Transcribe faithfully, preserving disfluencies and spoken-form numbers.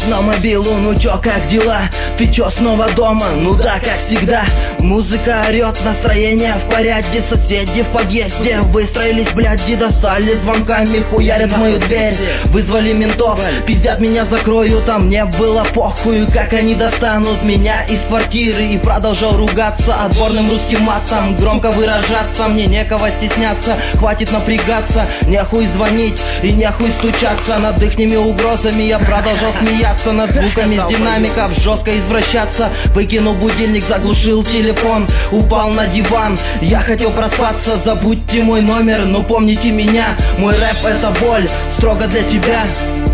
на мобилу, ну чё, как дела? Ты чё, снова дома? Ну да, как всегда. Музыка орёт, настроение в порядке. Соседи в подъезде выстроились, бляди, достали звонками, хуярят в мою дверь. Вызвали ментов, пиздят меня, закрою, там мне было похуй, как они достанут меня из квартиры. И продолжал ругаться отборным русским матом, громко выражаться, мне некого стесняться, хватит напрягаться, нехуй звонить и нехуй стучаться. Над ихними угрозами я продолжал смеяться, над звуками с динамиков жестко извращаться. Выкинул будильник, заглушил телефон, упал на диван. Я хотел проспаться, забудьте мой номер, но помните меня. Мой рэп — это боль, строго для тебя.